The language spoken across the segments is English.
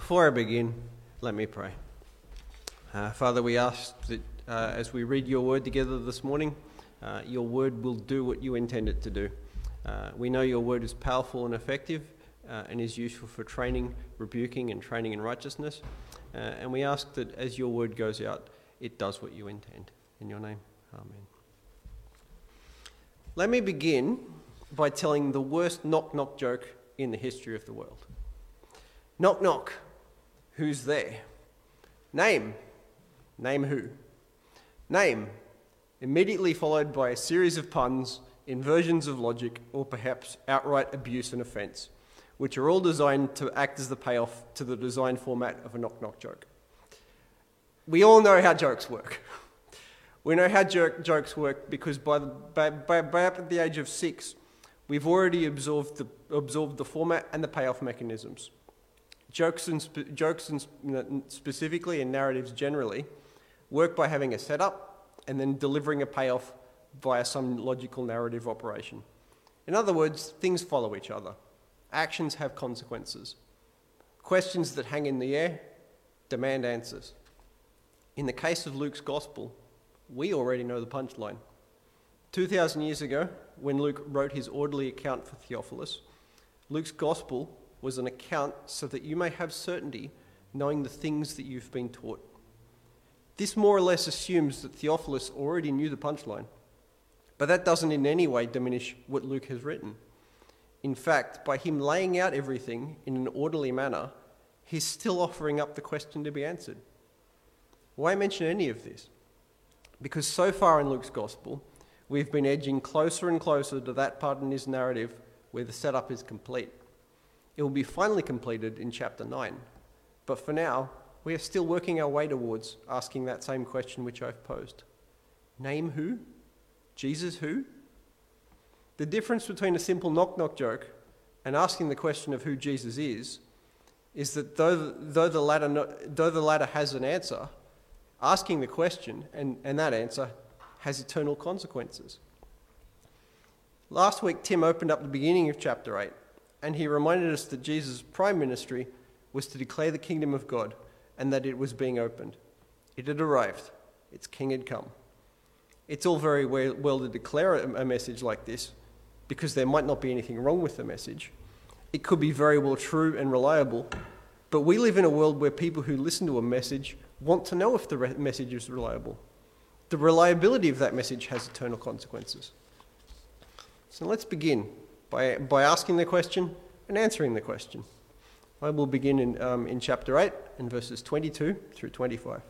Before I begin, let me pray. Father, we ask that as we read your word together this morning, your word will do what you intend it to do. We know your word is powerful and effective and is useful for training, rebuking, and training in righteousness. And we ask that as your word goes out, it does what you intend. In your name, amen. Let me begin by telling the worst knock-knock joke in the history of the world. Knock, knock. Who's there? Name. Name who? Name. Immediately followed by a series of puns, inversions of logic, or perhaps outright abuse and offence, which are all designed to act as the payoff to the design format of a knock-knock joke. We all know how jokes work. We know how jokes work because by about the age of 6, we've already absorbed the format and the payoff mechanisms. Jokes specifically and narratives generally work by having a setup and then delivering a payoff via some logical narrative operation. In other words, things follow each other. Actions have consequences. Questions that hang in the air demand answers. In the case of Luke's Gospel, we already know the punchline. 2,000 years ago, when Luke wrote his orderly account for Theophilus, Luke's Gospel was an account so that you may have certainty knowing the things that you've been taught. This more or less assumes that Theophilus already knew the punchline, but that doesn't in any way diminish what Luke has written. In fact, by him laying out everything in an orderly manner, he's still offering up the question to be answered. Why mention any of this? Because so far in Luke's Gospel, we've been edging closer and closer to that part in his narrative where the setup is complete. It will be finally completed in chapter 9. But for now, we are still working our way towards asking that same question which I've posed. Name who? Jesus who? The difference between a simple knock-knock joke and asking the question of who Jesus is that though the latter has an answer, asking the question and that answer has eternal consequences. Last week, Tim opened up the beginning of chapter 8, and he reminded us that Jesus' prime ministry was to declare the kingdom of God and that it was being opened. It had arrived. Its king had come. It's all very well to declare a message like this because there might not be anything wrong with the message. It could be very well true and reliable, but we live in a world where people who listen to a message want to know if the message is reliable. The reliability of that message has eternal consequences. So let's begin by asking the question and answering the question. I will begin in chapter 8 in verses 22 through 25.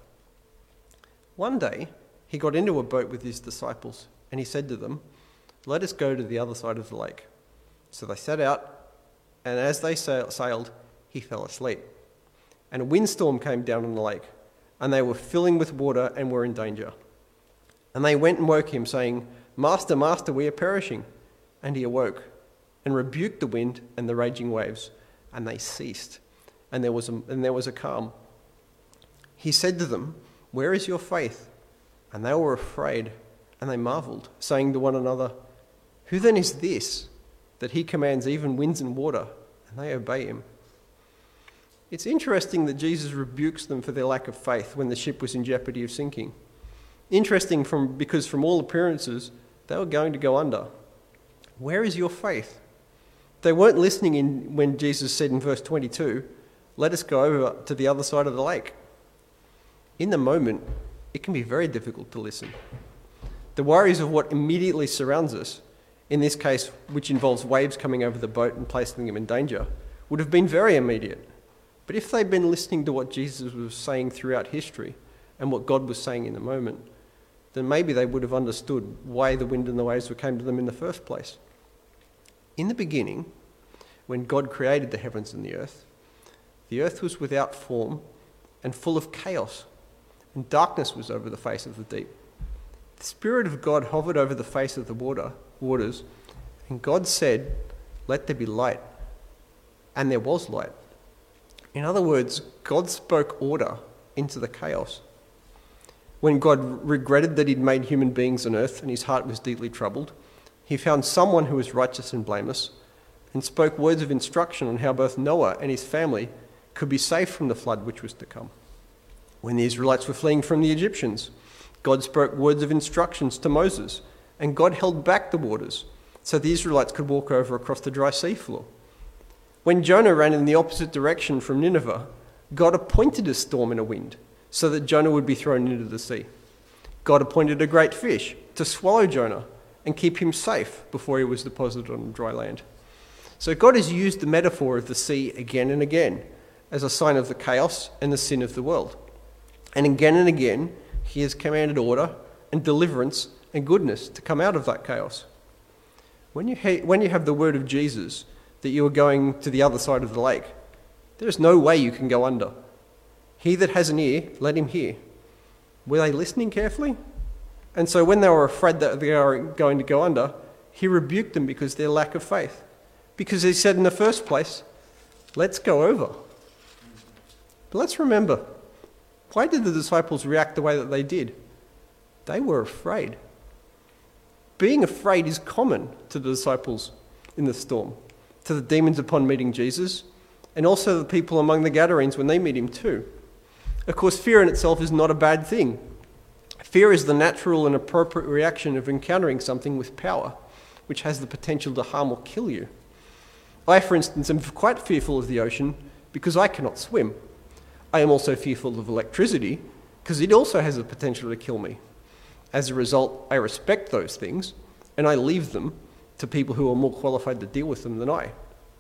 One day, he got into a boat with his disciples, and he said to them, "Let us go to the other side of the lake." So they set out, and as they sailed, he fell asleep. And a windstorm came down on the lake, and they were filling with water and were in danger. And they went and woke him, saying, "Master, Master, we are perishing." And he awoke and rebuked the wind and the raging waves, and they ceased, and there was a calm. He said to them, "Where is your faith?" And they were afraid, and they marveled, saying to one another, "Who then is this, that he commands even winds and water, and they obey him?" It's interesting that Jesus rebukes them for their lack of faith when the ship was in jeopardy of sinking. Interesting because from all appearances, they were going to go under. Where is your faith? They weren't listening when Jesus said in verse 22, "Let us go over to the other side of the lake." In the moment, it can be very difficult to listen. The worries of what immediately surrounds us, in this case, which involves waves coming over the boat and placing them in danger, would have been very immediate. But if they'd been listening to what Jesus was saying throughout history and what God was saying in the moment, then maybe they would have understood why the wind and the waves came to them in the first place. In the beginning, when God created the heavens and the earth was without form and full of chaos, and darkness was over the face of the deep. The Spirit of God hovered over the face of the waters, and God said, "Let there be light." And there was light. In other words, God spoke order into the chaos. When God regretted that he'd made human beings on earth and his heart was deeply troubled, he found someone who was righteous and blameless and spoke words of instruction on how both Noah and his family could be saved from the flood which was to come. When the Israelites were fleeing from the Egyptians, God spoke words of instructions to Moses, and God held back the waters so the Israelites could walk over across the dry seafloor. When Jonah ran in the opposite direction from Nineveh, God appointed a storm and a wind so that Jonah would be thrown into the sea. God appointed a great fish to swallow Jonah and keep him safe before he was deposited on dry land. So God has used the metaphor of the sea again and again as a sign of the chaos and the sin of the world. And again, he has commanded order and deliverance and goodness to come out of that chaos. When you have the word of Jesus that you are going to the other side of the lake, there is no way you can go under. He that has an ear, let him hear. Were they listening carefully? And so when they were afraid that they were going to go under, he rebuked them because of their lack of faith. Because he said in the first place, let's go over. But let's remember, why did the disciples react the way that they did? They were afraid. Being afraid is common to the disciples in the storm, to the demons upon meeting Jesus, and also the people among the Gadarenes when they meet him too. Of course, fear in itself is not a bad thing. Fear is the natural and appropriate reaction of encountering something with power, which has the potential to harm or kill you. I, for instance, am quite fearful of the ocean because I cannot swim. I am also fearful of electricity because it also has the potential to kill me. As a result, I respect those things and I leave them to people who are more qualified to deal with them than I.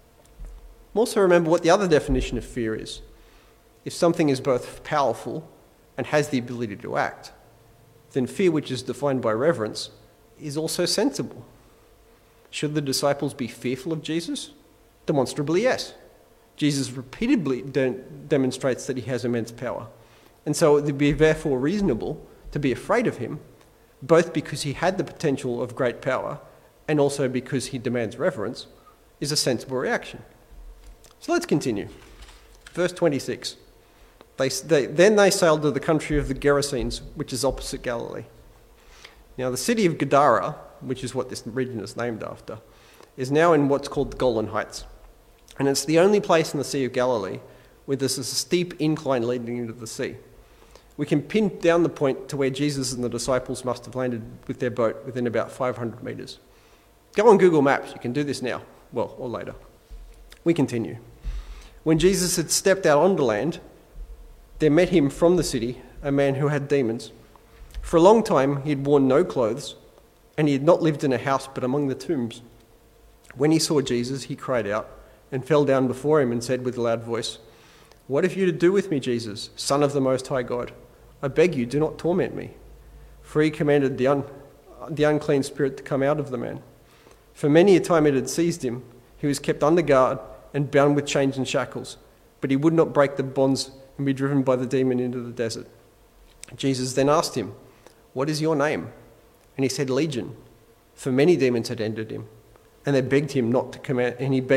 Also remember what the other definition of fear is. If something is both powerful and has the ability to act, then fear, which is defined by reverence, is also sensible. Should the disciples be fearful of Jesus? Demonstrably, yes. Jesus repeatedly demonstrates that he has immense power. And so it would be therefore reasonable to be afraid of him, both because he had the potential of great power and also because he demands reverence, is a sensible reaction. So let's continue. Verse 26. Then they sailed to the country of the Gerasenes, which is opposite Galilee. Now the city of Gadara, which is what this region is named after, is now in what's called the Golan Heights. And it's the only place in the Sea of Galilee where there's a steep incline leading into the sea. We can pin down the point to where Jesus and the disciples must have landed with their boat within about 500 metres. Go on Google Maps, you can do this now, well, or later. We continue. When Jesus had stepped out onto land, there met him from the city a man who had demons. For a long time he had worn no clothes, and he had not lived in a house but among the tombs. When he saw Jesus, he cried out and fell down before him and said with a loud voice, "What have you to do with me, Jesus, Son of the Most High God? I beg you, do not torment me." For he commanded the unclean spirit to come out of the man. For many a time it had seized him. He was kept under guard and bound with chains and shackles, but he would not break the bonds and be driven by the demon into the desert. Jesus then asked him, "What is your name?" And he said, "Legion," for many demons had entered him, and they begged him not to command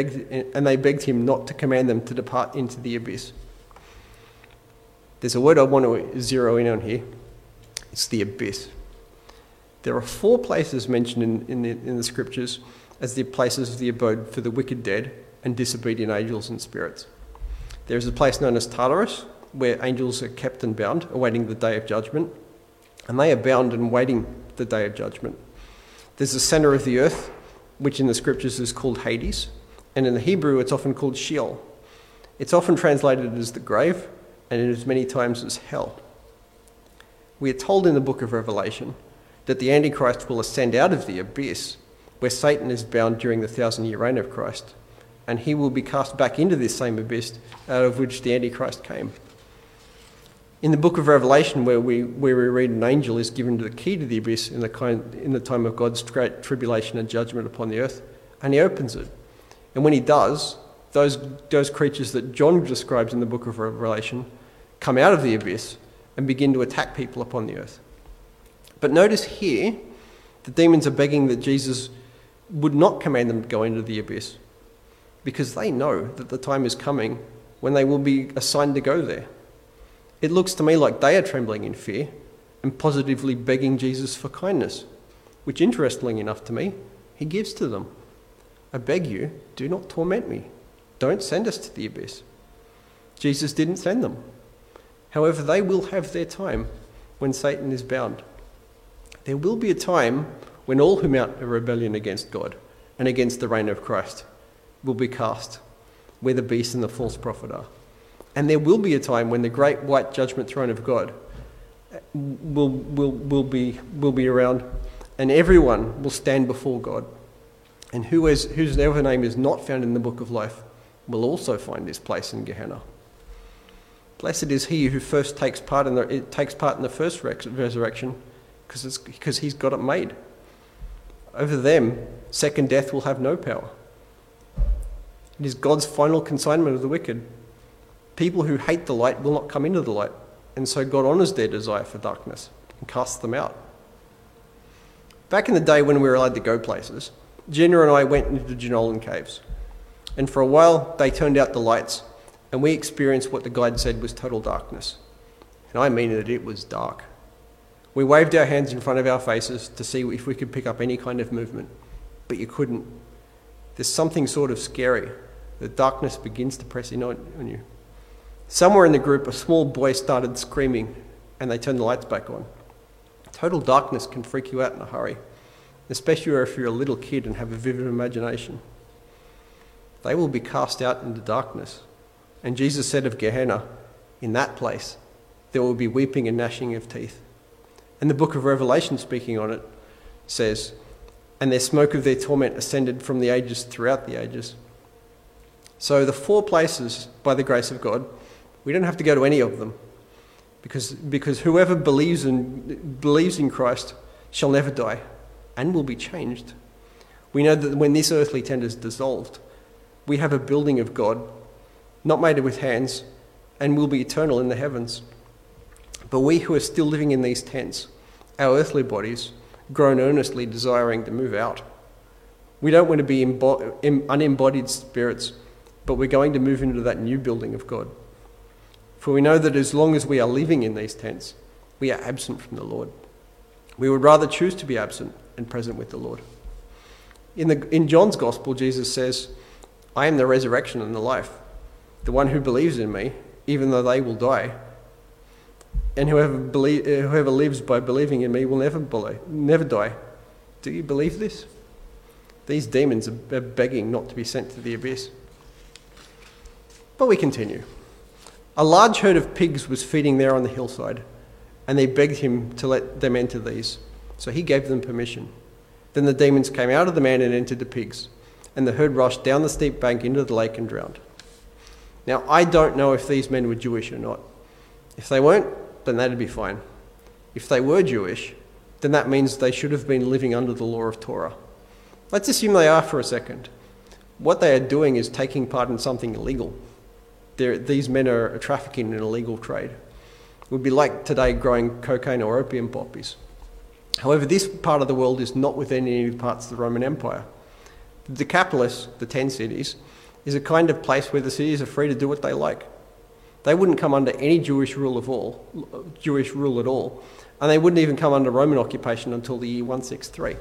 them to depart into the abyss. There's a word I want to zero in on here. It's the abyss. There are 4 places mentioned in the scriptures as the places of the abode for the wicked dead and disobedient angels and spirits. There is a place known as Tartarus, where angels are kept and bound, awaiting the day of judgment, and they are bound and waiting the day of judgment. There's the centre of the earth, which in the scriptures is called Hades, and in the Hebrew it's often called Sheol. It's often translated as the grave, and it is many times as hell. We are told in the book of Revelation that the Antichrist will ascend out of the abyss, where Satan is bound during the 1,000-year reign of Christ, and he will be cast back into this same abyss out of which the Antichrist came. In the book of Revelation, where we read an angel is given the key to the abyss in the time of God's great tribulation and judgment upon the earth, and he opens it. And when he does, those creatures that John describes in the book of Revelation come out of the abyss and begin to attack people upon the earth. But notice here, the demons are begging that Jesus would not command them to go into the abyss, because they know that the time is coming when they will be assigned to go there. It looks to me like they are trembling in fear and positively begging Jesus for kindness, which, interestingly enough to me, he gives to them. "I beg you, do not torment me. Don't send us to the abyss." Jesus didn't send them. However, they will have their time when Satan is bound. There will be a time when all who mount a rebellion against God and against the reign of Christ will be cast, where the beast and the false prophet are. And there will be a time when the great white judgment throne of God will be around, and everyone will stand before God. And whose name is not found in the book of life will also find his place in Gehenna. Blessed is he who first takes part in the first resurrection, because he's got it made. Over them, second death will have no power. It is God's final consignment of the wicked. People who hate the light will not come into the light, and so God honours their desire for darkness and casts them out. Back in the day when we were allowed to go places, Jenna and I went into the Jenolan Caves, and for a while they turned out the lights, and we experienced what the guide said was total darkness. And I mean that it was dark. We waved our hands in front of our faces to see if we could pick up any kind of movement, but you couldn't. There's something sort of scary. The darkness begins to press in on you. Somewhere in the group, a small boy started screaming, and they turned the lights back on. Total darkness can freak you out in a hurry, especially if you're a little kid and have a vivid imagination. They will be cast out into darkness. And Jesus said of Gehenna, in that place, there will be weeping and gnashing of teeth. And the book of Revelation, speaking on it, says, and their smoke of their torment ascended from the ages throughout the ages. So the 4 places, by the grace of God, we don't have to go to any of them, because whoever believes in Christ shall never die and will be changed. We know that when this earthly tent is dissolved, we have a building of God, not made with hands, and will be eternal in the heavens. But we who are still living in these tents, our earthly bodies, groan earnestly desiring to move out. We don't want to be unembodied spirits, but we're going to move into that new building of God. For we know that as long as we are living in these tents, we are absent from the Lord. We would rather choose to be absent and present with the Lord. In John's Gospel, Jesus says, I am the resurrection and the life. The one who believes in me, even though they will die, and whoever lives by believing in me will never die. Do you believe this? These demons are begging not to be sent to the abyss. But we continue. A large herd of pigs was feeding there on the hillside, and they begged him to let them enter these. So he gave them permission. Then the demons came out of the man and entered the pigs, and the herd rushed down the steep bank into the lake and drowned. Now, I don't know if these men were Jewish or not. If they weren't, then that'd be fine. If they were Jewish, then that means they should have been living under the law of Torah. Let's assume they are for a second. What they are doing is taking part in something illegal. These men are trafficking in an illegal trade. It would be like today growing cocaine or opium poppies. However, this part of the world is not within any parts of the Roman Empire. The Decapolis, the 10 cities, is a kind of place where the cities are free to do what they like. They wouldn't come under any Jewish rule at all, and they wouldn't even come under Roman occupation until the year 163.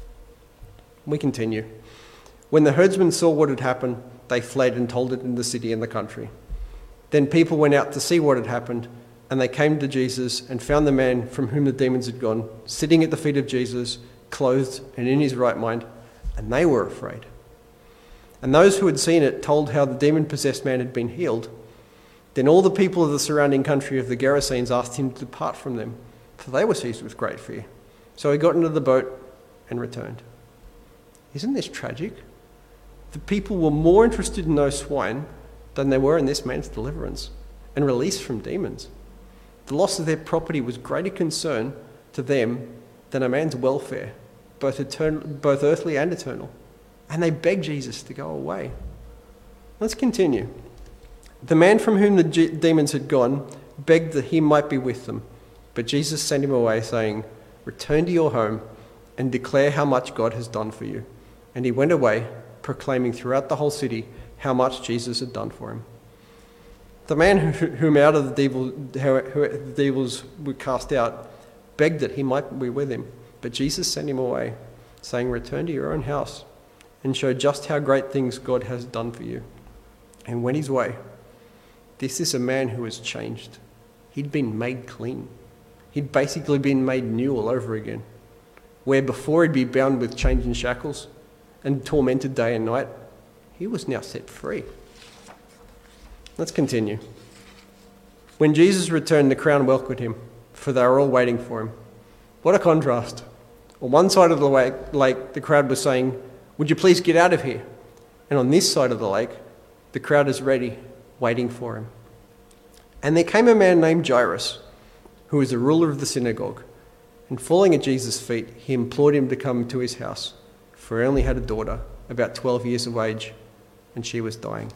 We continue. When the herdsmen saw what had happened, they fled and told it in the city and the country. Then people went out to see what had happened, and they came to Jesus and found the man from whom the demons had gone, sitting at the feet of Jesus, clothed and in his right mind, and they were afraid. And those who had seen it told how the demon-possessed man had been healed. Then all the people of the surrounding country of the Gerasenes asked him to depart from them, for they were seized with great fear. So he got into the boat and returned. Isn't this tragic? The people were more interested in those swine than they were in this man's deliverance and release from demons. The loss of their property was greater concern to them than a man's welfare, both earthly and eternal. And they begged Jesus to go away. Let's continue. The man from whom the demons had gone begged that he might be with them, but Jesus sent him away, saying, "Return to your home and declare how much God has done for you." And he went away, proclaiming throughout the whole city how much Jesus had done for him. The man whom out of the devils were cast out begged that he might be with him, but Jesus sent him away, saying, "Return to your own house and show just how great things God has done for you." And went his way. This is a man who was changed. He'd been made clean. He'd basically been made new all over again. Where before he'd be bound with chains and shackles and tormented day and night, he was now set free. Let's continue. When Jesus returned, the crowd welcomed him, for they were all waiting for him. What a contrast. On one side of the lake, the crowd was saying, "Would you please get out of here?" And on this side of the lake, the crowd is ready, waiting for him. And there came a man named Jairus, who was the ruler of the synagogue. And falling at Jesus' feet, he implored him to come to his house, for he only had a daughter, about 12 years of age, and she was dying.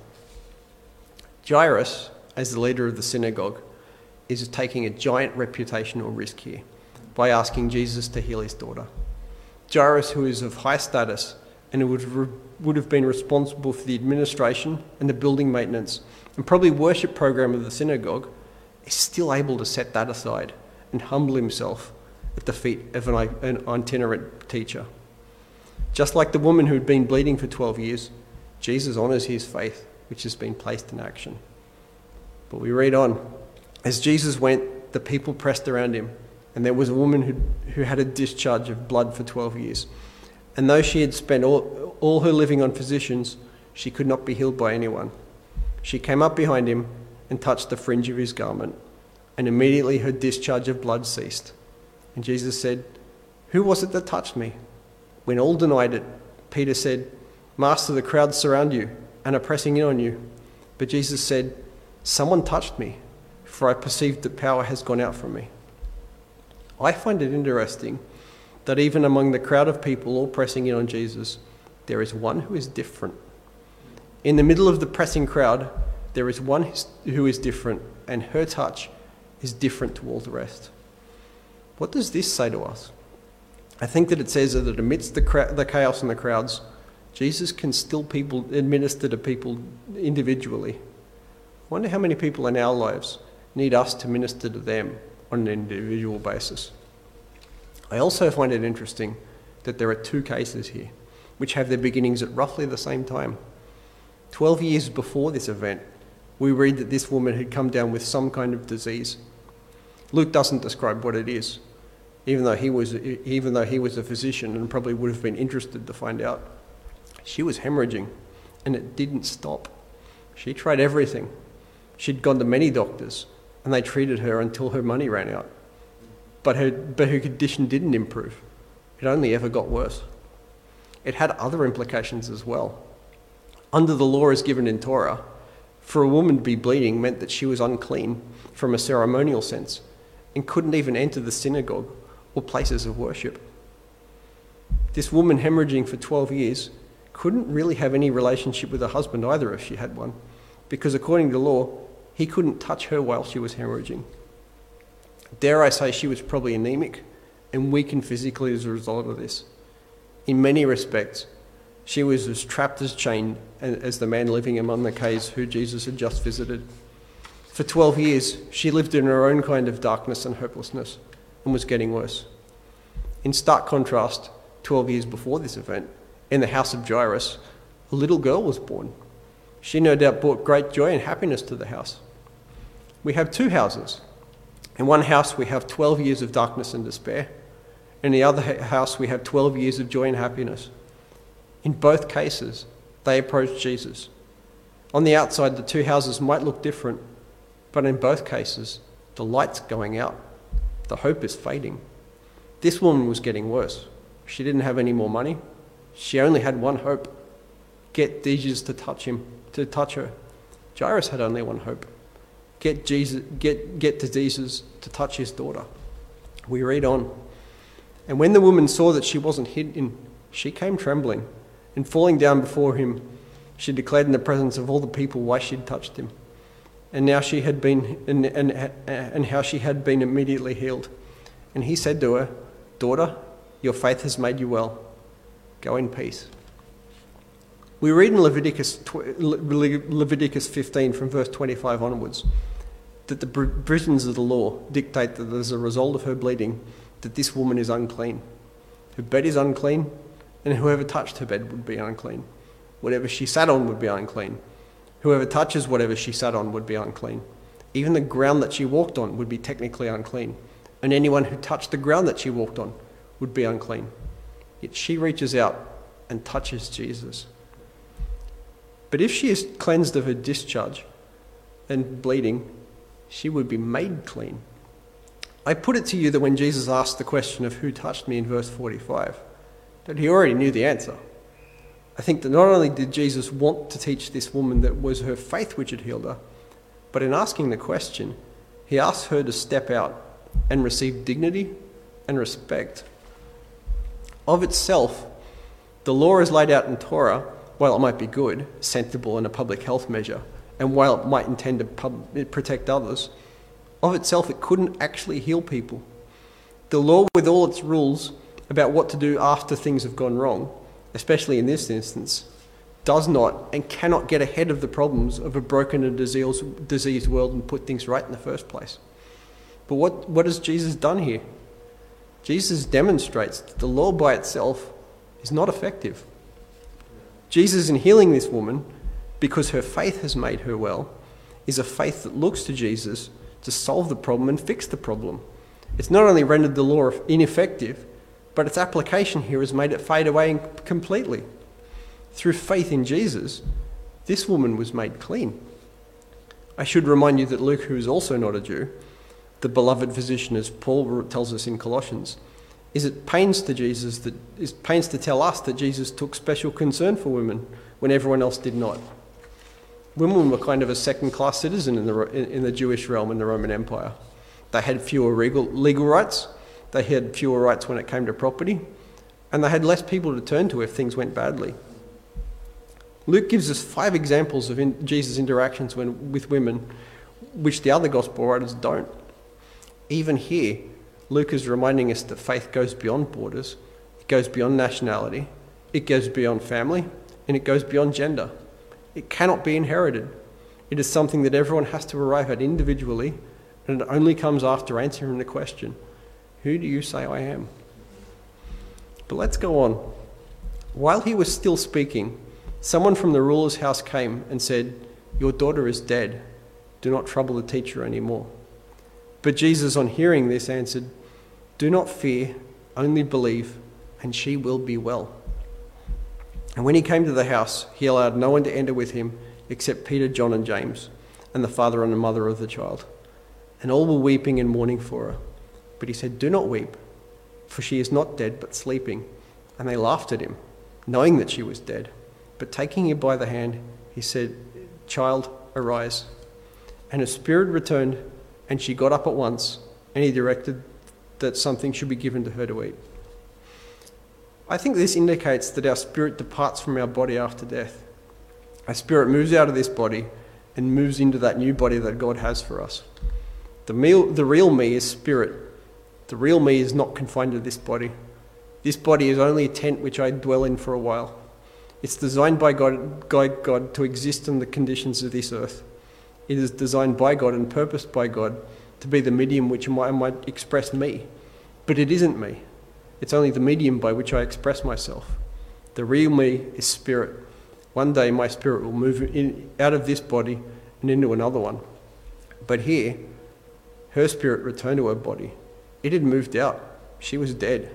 Jairus, as the leader of the synagogue, is taking a giant reputational risk here by asking Jesus to heal his daughter. Jairus, who is of high status and who would have been responsible for the administration and the building maintenance and probably worship program of the synagogue, is still able to set that aside and humble himself at the feet of an itinerant teacher. Just like the woman who had been bleeding for 12 years, Jesus honours his faith, which has been placed in action. But we read on. As Jesus went, the people pressed around him, and there was a woman who had a discharge of blood for 12 years. And though she had spent all her living on physicians, she could not be healed by anyone. She came up behind him and touched the fringe of his garment, and immediately her discharge of blood ceased. And Jesus said, "Who was it that touched me?" When all denied it, Peter said, "Master, the crowds surround you and are pressing in on you." But Jesus said, "Someone touched me, for I perceived that power has gone out from me." I find it interesting that even among the crowd of people all pressing in on Jesus, there is one who is different. In the middle of the pressing crowd, there is one who is different, and her touch is different to all the rest. What does this say to us? I think that it says that amidst the chaos and the crowds, Jesus can still administer to people individually. I wonder how many people in our lives need us to minister to them on an individual basis. I also find it interesting that there are two cases here, which have their beginnings at roughly the same time. 12 years before this event, we read that this woman had come down with some kind of disease. Luke doesn't describe what it is, even though he was a physician and probably would have been interested to find out. She was hemorrhaging, and it didn't stop. She tried everything. She'd gone to many doctors, and they treated her until her money ran out. But her condition didn't improve. It only ever got worse. It had other implications as well. Under the law as given in Torah, for a woman to be bleeding meant that she was unclean from a ceremonial sense and couldn't even enter the synagogue or places of worship. This woman hemorrhaging for 12 years couldn't really have any relationship with her husband either if she had one, because according to law, he couldn't touch her while she was hemorrhaging. Dare I say she was probably anemic and weakened physically as a result of this. In many respects, she was as trapped as chained as the man living among the caves who Jesus had just visited. For 12 years, she lived in her own kind of darkness and hopelessness and was getting worse. In stark contrast, 12 years before this event, in the house of Jairus, a little girl was born. She no doubt brought great joy and happiness to the house. We have two houses. In one house, we have 12 years of darkness and despair. In the other house, we have 12 years of joy and happiness. In both cases, they approached Jesus. On the outside, the two houses might look different, but in both cases, the light's going out. The hope is fading. This woman was getting worse. She didn't have any more money. She only had one hope: get Jesus to touch her. Jairus had only one hope: get to Jesus to touch his daughter. We read on. And when the woman saw that she wasn't hidden, she came trembling, and falling down before him, she declared in the presence of all the people why she'd touched him, and how she had been immediately healed. And he said to her, "Daughter, your faith has made you well. Go in peace." We read in Leviticus 15 from verse 25 onwards that the provisions of the law dictate that as a result of her bleeding, that this woman is unclean. Her bed is unclean, and whoever touched her bed would be unclean. Whatever she sat on would be unclean. Whoever touches whatever she sat on would be unclean. Even the ground that she walked on would be technically unclean. And anyone who touched the ground that she walked on would be unclean. Yet she reaches out and touches Jesus. But if she is cleansed of her discharge and bleeding, she would be made clean. I put it to you that when Jesus asked the question of who touched me in verse 45, that he already knew the answer. I think that not only did Jesus want to teach this woman that it was her faith which had healed her, but in asking the question, he asked her to step out and receive dignity and respect. Of itself, the law is laid out in Torah, while it might be good, sensible, and a public health measure, and while it might intend to protect others, of itself it couldn't actually heal people. The law, with all its rules about what to do after things have gone wrong, especially in this instance, does not and cannot get ahead of the problems of a broken and diseased world and put things right in the first place. But what has Jesus done here? Jesus demonstrates that the law by itself is not effective. Jesus, in healing this woman, because her faith has made her well, is a faith that looks to Jesus to solve the problem and fix the problem. It's not only rendered the law ineffective, but its application here has made it fade away completely. Through faith in Jesus, this woman was made clean. I should remind you that Luke, who is also not a Jew, the beloved physician, as Paul tells us in Colossians, is pains to tell us that Jesus took special concern for women when everyone else did not. Women were kind of a second-class citizen in the Jewish realm in the Roman Empire. They had fewer legal rights, they had fewer rights when it came to property, and they had less people to turn to if things went badly. Luke gives us 5 examples of Jesus' interactions with women, which the other gospel writers don't. Even here, Luke is reminding us that faith goes beyond borders, it goes beyond nationality, it goes beyond family, and it goes beyond gender. It cannot be inherited. It is something that everyone has to arrive at individually, and it only comes after answering the question, who do you say I am? But let's go on. While he was still speaking, someone from the ruler's house came and said, "Your daughter is dead. Do not trouble the teacher anymore." But Jesus, on hearing this, answered, "Do not fear, only believe, and she will be well." And when he came to the house, he allowed no one to enter with him except Peter, John, and James, and the father and the mother of the child. And all were weeping and mourning for her. But he said, "Do not weep, for she is not dead, but sleeping." And they laughed at him, knowing that she was dead. But taking her by the hand, he said, "Child, arise." And her spirit returned, and she got up at once, and he directed that something should be given to her to eat. I think this indicates that our spirit departs from our body after death. Our spirit moves out of this body and moves into that new body that God has for us. The real me is spirit. The real me is not confined to this body. This body is only a tent which I dwell in for a while. It's designed by God to exist in the conditions of this earth. It is designed by God and purposed by God to be the medium which might express me. But it isn't me. It's only the medium by which I express myself. The real me is spirit. One day my spirit will move out of this body and into another one. But here, her spirit returned to her body. It had moved out. She was dead.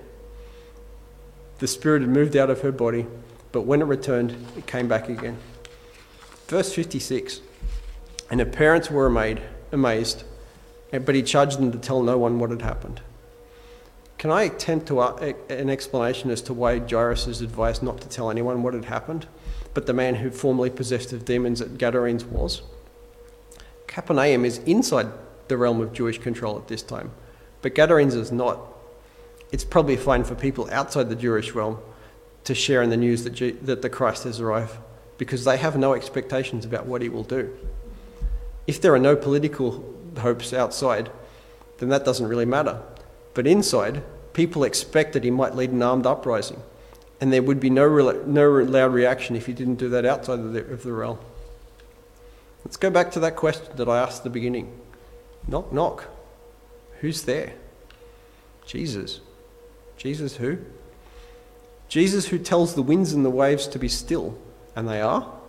The spirit had moved out of her body, but when it returned, it came back again. Verse 56, and her parents were amazed, but he charged them to tell no one what had happened. Can I attempt an explanation as to why Jairus is advised not to tell anyone what had happened, but the man who formerly possessed of demons at Gadarenes was? Capernaum is inside the realm of Jewish control at this time, but Gadarenes is not. It's probably fine for people outside the Jewish realm to share in the news that the Christ has arrived, because they have no expectations about what he will do. If there are no political hopes outside, then that doesn't really matter. But inside, people expect that he might lead an armed uprising, and there would be no loud reaction if he didn't do that outside of the realm. Let's go back to that question that I asked at the beginning. Knock, knock. Who's there? Jesus. Jesus who? Jesus who tells the winds and the waves to be still, and they are.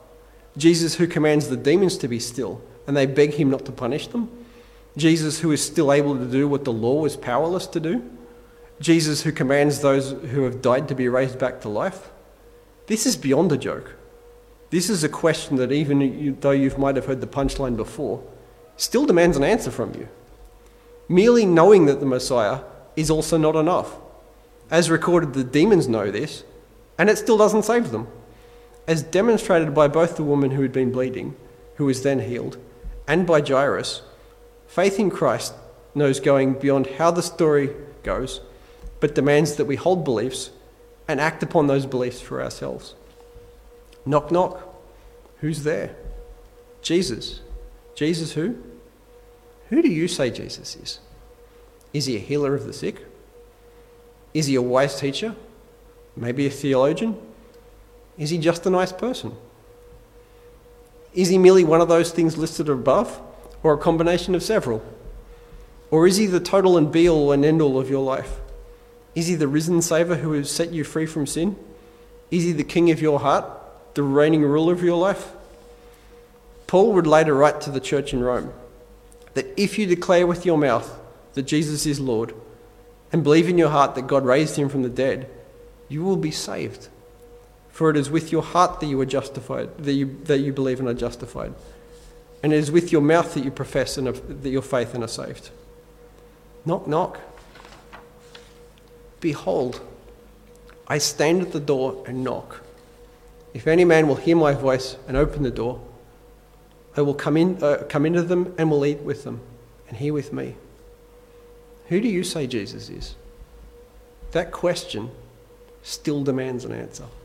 Jesus who commands the demons to be still and they beg him not to punish them? Jesus who is still able to do what the law was powerless to do? Jesus who commands those who have died to be raised back to life? This is beyond a joke. This is a question that even though you might have heard the punchline before, still demands an answer from you. Merely knowing that the Messiah is also not enough. As recorded, the demons know this, and it still doesn't save them. As demonstrated by both the woman who had been bleeding, who was then healed, and by Jairus, faith in Christ knows going beyond how the story goes, but demands that we hold beliefs and act upon those beliefs for ourselves. Knock, knock. Who's there? Jesus. Jesus who? Who do you say Jesus is? Is he a healer of the sick? Is he a wise teacher? Maybe a theologian? Is he just a nice person? Is he merely one of those things listed above, or a combination of several? Or is he the total and be-all and end-all of your life? Is he the risen Saviour who has set you free from sin? Is he the King of your heart, the reigning ruler of your life? Paul would later write to the church in Rome that if you declare with your mouth that Jesus is Lord and believe in your heart that God raised him from the dead, you will be saved. For it is with your heart that you are justified, that you believe and are justified. And it is with your mouth that you profess that your faith and are saved. Knock, knock. Behold, I stand at the door and knock. If any man will hear my voice and open the door, I will come into them and will eat with them, and he with me. Who do you say Jesus is? That question still demands an answer.